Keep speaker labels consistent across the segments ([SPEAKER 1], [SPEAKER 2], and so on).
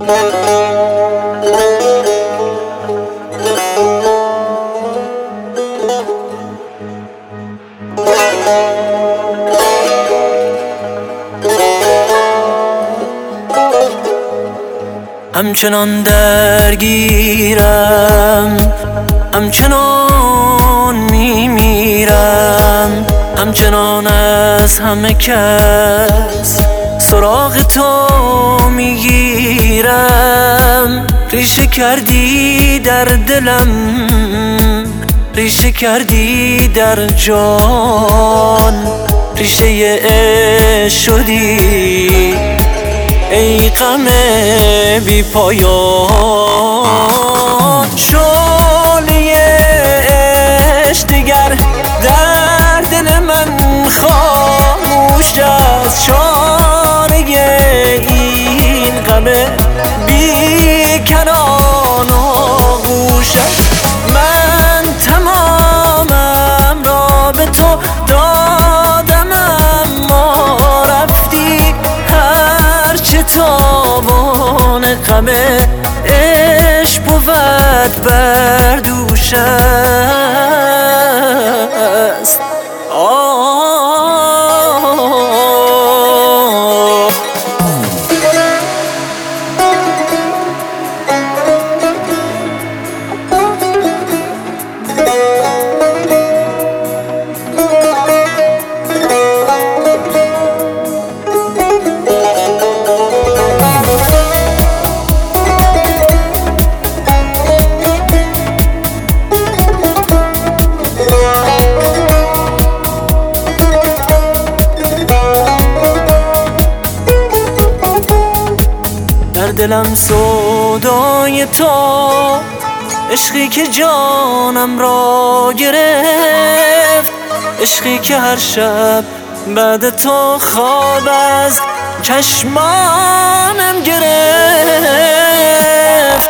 [SPEAKER 1] همچنان درگیرم، همچنان میمیرم، همچنان از همه کس سراغ تو میگیرم. ریشه کردی در دلم، ریشه کردی در جان، ریشه عشق شدی ای غم بی پایان. شعله عشق دیگر در دل من خاموش است، شانه این غم بی کنان آغوش است. من تمامم را به تو دادم اما رفتی، هرچه تاوان غم عشق بود بر دوش است. در دلم سودای تو، عشقی که جانم را گرفت، عشقی که هر شب بعد تو خواب از چشمانم گرفت.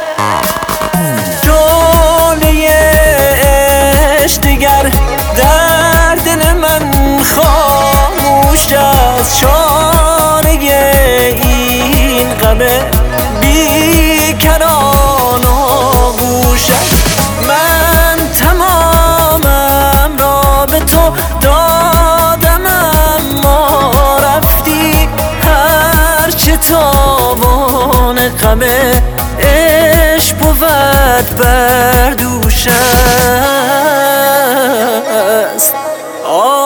[SPEAKER 1] شعله عشق دیگر در دل من خاموش است، شانه این غم بی کنان آغوش است. من تمامم را به تو دادم اما رفتی، هرچه تاوان غم عشق بود بر دوش است.